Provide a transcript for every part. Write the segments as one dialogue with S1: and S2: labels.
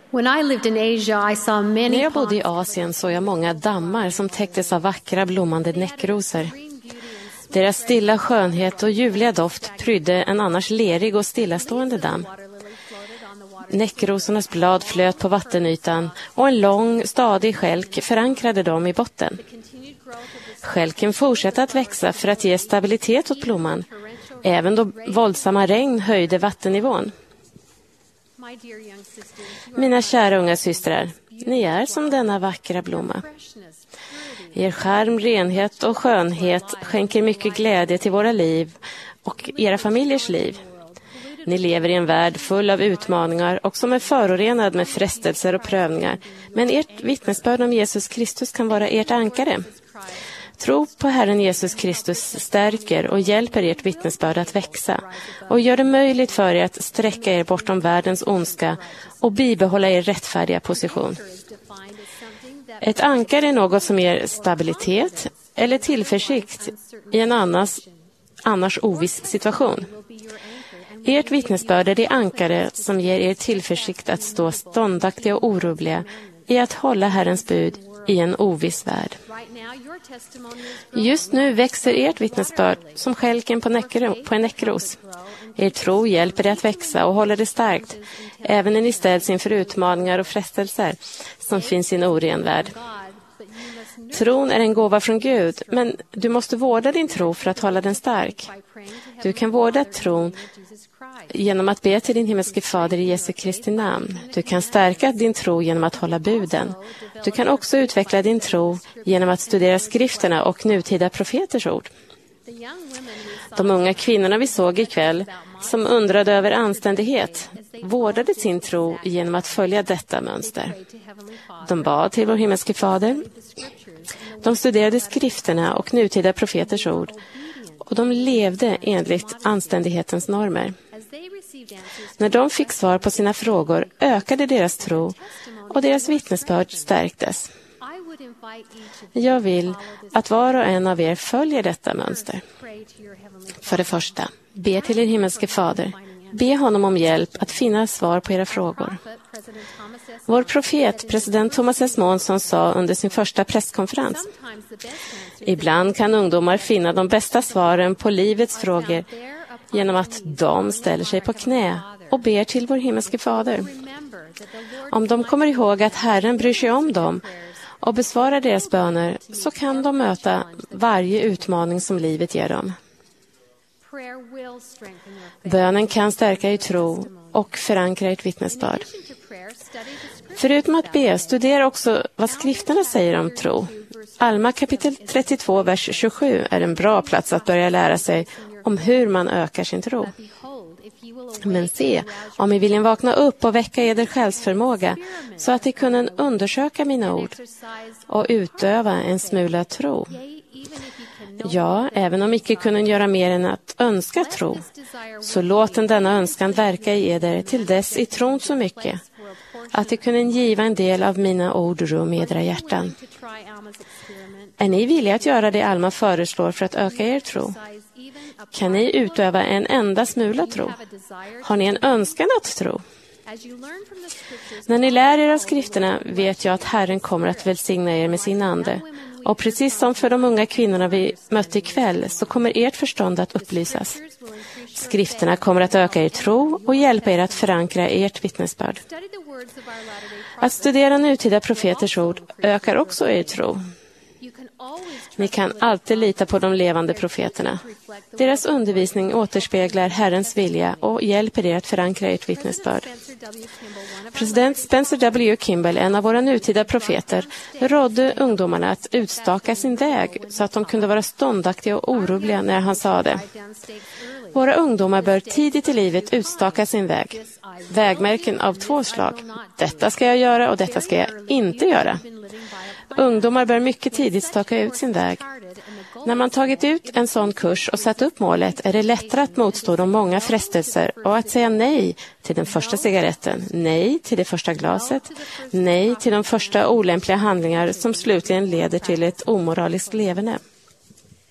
S1: När jag bodde i Asien såg jag många dammar som täcktes av vackra blommande näckrosor. Deras stilla skönhet och ljuvliga doft prydde en annars lerig och stillastående damm. Näckrosornas blad flöt på vattenytan och en lång, stadig skälk förankrade dem i botten. Skälken fortsatte att växa för att ge stabilitet åt blomman, även då våldsamma regn höjde vattennivån. Mina kära unga systrar, ni är som denna vackra blomma. Er charm, renhet och skönhet skänker mycket glädje till våra liv och era familjers liv. Ni lever i en värld full av utmaningar och som är förorenad med frestelser och prövningar. Men ert vittnesbörd om Jesus Kristus kan vara ert ankare. Tro på Herren Jesus Kristus stärker och hjälper ert vittnesbörd att växa och gör det möjligt för er att sträcka er bortom världens ondska och bibehålla er rättfärdiga position. Ett ankare är något som ger stabilitet eller tillförsikt i en annars oviss situation. Ert vittnesbörd är det ankare som ger er tillförsikt att stå ståndaktiga och orubbliga i att hålla Herrens bud i en oviss värld. Just nu växer ert vittnesbörd som skälken på en näckros. Er tro hjälper er att växa och håller det starkt, även när ni ställs inför utmaningar och frestelser som finns i en oren värld. Tron är en gåva från Gud, men du måste vårda din tro för att hålla den stark. Du kan vårda tron genom att be till din himmelske fader i Jesu Kristi namn. Du kan stärka din tro genom att hålla buden. Du kan också utveckla din tro genom att studera skrifterna och nutida profeters ord. De unga kvinnorna vi såg ikväll, som undrade över anständighet, vårdade sin tro genom att följa detta mönster. De bad till vår himmelske fader. De studerade skrifterna och nutida profeters ord. Och de levde enligt anständighetens normer. När de fick svar på sina frågor ökade deras tro och deras vittnesbörd stärktes. Jag vill att var och en av er följer detta mönster. För det första, be till er himmelske fader. Be honom om hjälp att finna svar på era frågor. Vår profet, president Thomas S. Monson, sa under sin första presskonferens: ibland kan ungdomar finna de bästa svaren på livets frågor genom att de ställer sig på knä och ber till vår himmelske fader. Om de kommer ihåg att Herren bryr sig om dem och besvarar deras böner, så kan de möta varje utmaning som livet ger dem. Bönen kan stärka er tro och förankra ert vittnesbörd. Förutom att be, studera också vad skrifterna säger om tro. Alma kapitel 32, vers 27 är en bra plats att börja lära sig om hur man ökar sin tro. Men se, om ni vill vakna upp och väcka eder själsförmåga så att ni kunna undersöka mina ord och utöva en smula tro. Ja, även om icke kunna göra mer än att önska tro, så låten denna önskan verka i eder till dess i tron så mycket att det kunde giva en del av mina ord rum i edra hjärtan. Är ni villiga att göra det Alma föreslår för att öka er tro? Kan ni utöva en enda smula tro? Har ni en önskan att tro? När ni lär er av skrifterna vet jag att Herren kommer att välsigna er med sin ande. Och precis som för de unga kvinnorna vi mötte ikväll så kommer ert förstånd att upplysas. Skrifterna kommer att öka er tro och hjälpa er att förankra ert vittnesbörd. Att studera nutida profeters ord ökar också er tro. Ni kan alltid lita på de levande profeterna. Deras undervisning återspeglar Herrens vilja och hjälper er att förankra ert vittnesbörd. President Spencer W. Kimball, en av våra nutida profeter, rådde ungdomarna att utstaka sin väg så att de kunde vara ståndaktiga och orubbliga när han sa det. Våra ungdomar bör tidigt i livet utstaka sin väg. Vägmärken av 2 slag. Detta ska jag göra och detta ska jag inte göra. Ungdomar bör mycket tidigt staka ut sin väg. När man tagit ut en sån kurs och satt upp målet är det lättare att motstå de många frestelser och att säga nej till den första cigaretten, nej till det första glaset, nej till de första olämpliga handlingar som slutligen leder till ett omoraliskt leverne.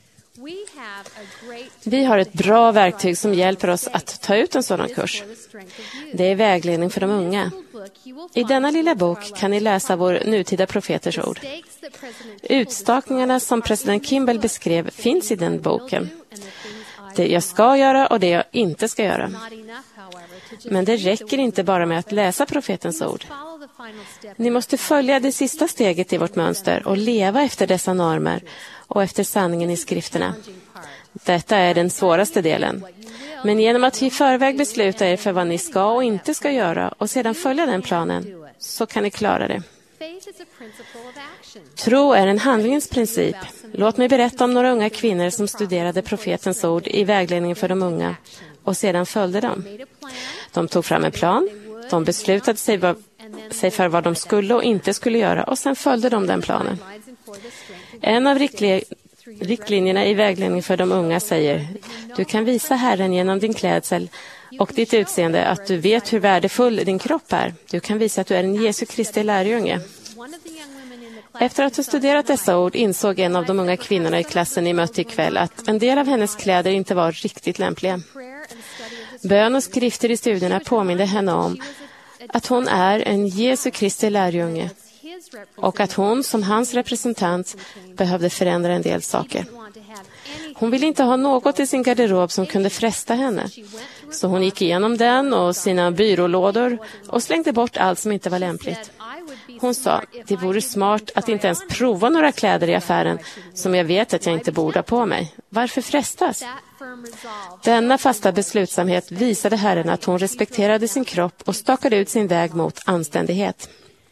S1: Vi har ett bra verktyg som hjälper oss att ta ut en sådan kurs. Det är vägledning för de unga. I denna lilla bok kan ni läsa vår nutida profeters ord. Utstakningarna som president Kimball beskrev finns i den boken. Det jag ska göra och det jag inte ska göra. Men det räcker inte bara med att läsa profetens ord. Ni måste följa det sista steget i vårt mönster och leva efter dessa normer och efter sanningen i skrifterna. Detta är den svåraste delen. Men genom att i förväg besluta er för vad ni ska och inte ska göra och sedan följa den planen, så kan ni klara det. Tro är en handlingens princip. Låt mig berätta om några unga kvinnor som studerade profetens ord i vägledningen för de unga och sedan följde dem. De tog fram en plan, de beslutade sig för vad de skulle och inte skulle göra och sen följde de den planen. En av riktlinjerna i vägledningen för de unga säger: du kan visa Herren genom din klädsel och ditt utseende att du vet hur värdefull din kropp är. Du kan visa att du är en Jesu Kristi lärjunge. Efter att ha studerat dessa ord insåg en av de unga kvinnorna i klassen ni mötte ikväll att en del av hennes kläder inte var riktigt lämpliga. Bön och skrifter i studierna påminde henne om att hon är en Jesu Kristi lärjunge och att hon som hans representant behövde förändra en del saker. Hon ville inte ha något i sin garderob som kunde fresta henne. Så hon gick igenom den och sina byrålådor och slängde bort allt som inte var lämpligt. Hon sa, det vore smart att inte ens prova några kläder i affären som jag vet att jag inte borde ha på mig. Varför frestas? Denna fasta beslutsamhet visade Herren att hon respekterade sin kropp och stakade ut sin väg mot anständighet.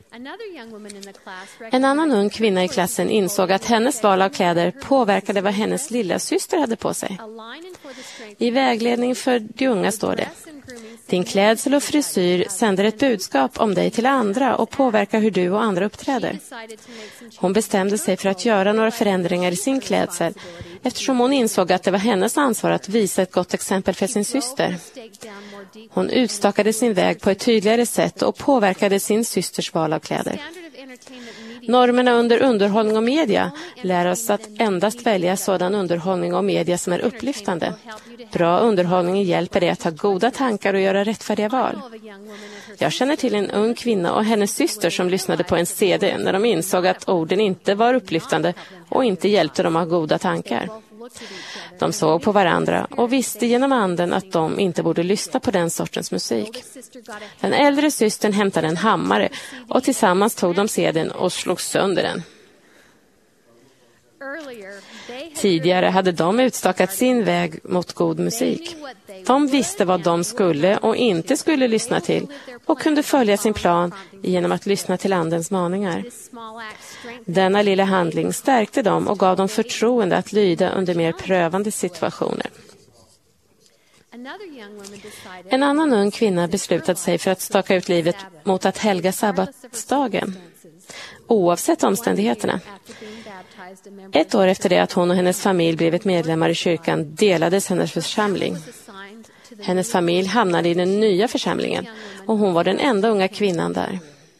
S1: En annan ung kvinna i klassen insåg att hennes val av kläder påverkade vad hennes lilla syster hade på sig. I vägledning för de unga står det: din klädsel och frisyr sänder ett budskap om dig till andra och påverkar hur du och andra uppträder. Hon bestämde sig för att göra några förändringar i sin klädsel eftersom hon insåg att det var hennes ansvar att visa ett gott exempel för sin syster. Hon utstakade sin väg på ett tydligare sätt och påverkade sin systers val av kläder. Normerna under underhållning och media lär oss att endast välja sådan underhållning och media som är upplyftande. Bra underhållning hjälper dig att ha goda tankar och göra rättfärdiga val. Jag känner till en ung kvinna och hennes syster som lyssnade på en CD när de insåg att orden inte var upplyftande och inte hjälpte dem att ha goda tankar. De såg på varandra och visste genom anden att de inte borde lyssna på den sortens musik. Den äldre systern hämtade en hammare och tillsammans tog de CD:n och slog sönder den. Tidigare hade de utstakat sin väg mot god musik. De visste vad de skulle och inte skulle lyssna till och kunde följa sin plan genom att lyssna till andens maningar. Denna lilla handling stärkte dem och gav dem förtroende att lyda under mer prövande situationer. En annan ung kvinna beslutade sig för att staka ut livet mot att helga sabbatsdagen, oavsett omständigheterna. Ett år efter det att hon och hennes familj blivit medlemmar i kyrkan delades hennes församling. Hennes familj hamnade i den nya församlingen och hon var den enda unga kvinnan där.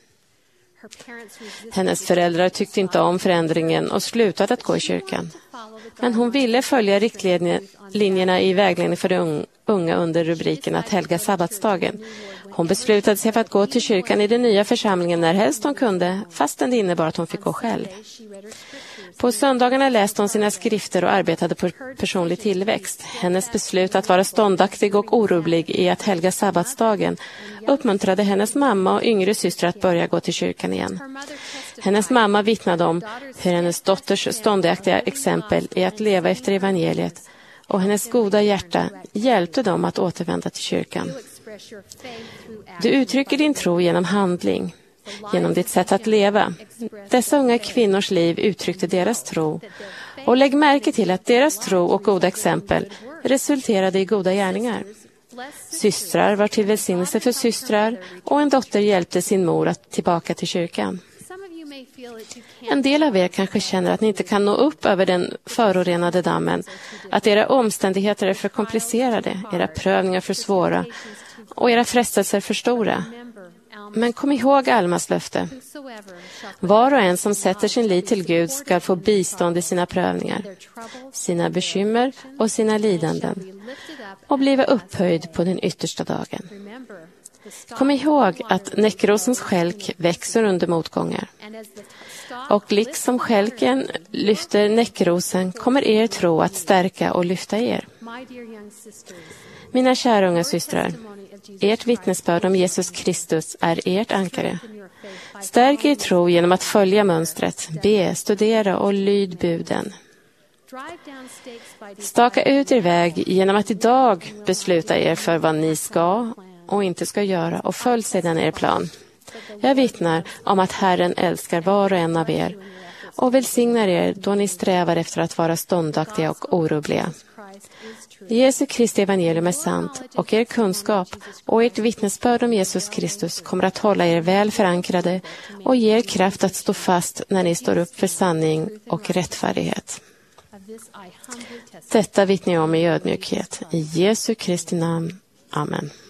S1: Hennes föräldrar tyckte inte om förändringen och slutade att gå i kyrkan. Men hon ville följa riktlinjerna i vägledning för de unga under rubriken att helga sabbatsdagen. Hon beslutade sig för att gå till kyrkan i den nya församlingen när helst hon kunde, fastän det innebar att hon fick gå själv. På söndagarna läste hon sina skrifter och arbetade på personlig tillväxt. Hennes beslut att vara ståndaktig och orubblig i att helga sabbatsdagen uppmuntrade hennes mamma och yngre syster att börja gå till kyrkan igen. Hennes mamma vittnade om hur hennes dotters ståndaktiga exempel i att leva efter evangeliet och hennes goda hjärta hjälpte dem att återvända till kyrkan. Du uttrycker din tro genom handling, genom ditt sätt att leva. Dessa unga kvinnors liv uttryckte deras tro. Och lägg märke till att deras tro och goda exempel resulterade i goda gärningar. Systrar var till välsignelse för systrar och en dotter hjälpte sin mor att tillbaka till kyrkan. En del av er kanske känner att ni inte kan nå upp över den förorenade dammen, att era omständigheter är för komplicerade, era prövningar för svåra och era frestelser för stora. Men kom ihåg Almas löfte. Var och en som sätter sin lit till Gud ska få bistånd i sina prövningar, sina bekymmer och sina lidanden och bliva upphöjd på den yttersta dagen. Kom ihåg att näckrosens skälk växer under motgångar. Och liksom skälken lyfter näckrosen kommer er tro att stärka och lyfta er. Mina kära unga systrar, ert vittnesbörd om Jesus Kristus är ert ankare. Stärk er tro genom att följa mönstret, be, studera och lyd buden. Staka ut er väg genom att idag besluta er för vad ni ska och inte ska göra och följ sedan er plan. Jag vittnar om att Herren älskar var och en av er och välsignar er då ni strävar efter att vara ståndaktiga och orubbliga. Jesu Kristi evangelium är sant och er kunskap och ert vittnesbörd om Jesus Kristus kommer att hålla er väl förankrade och ge er kraft att stå fast när ni står upp för sanning och rättfärdighet. Detta vittnar jag om i ödmjukhet. I Jesu Kristi namn. Amen.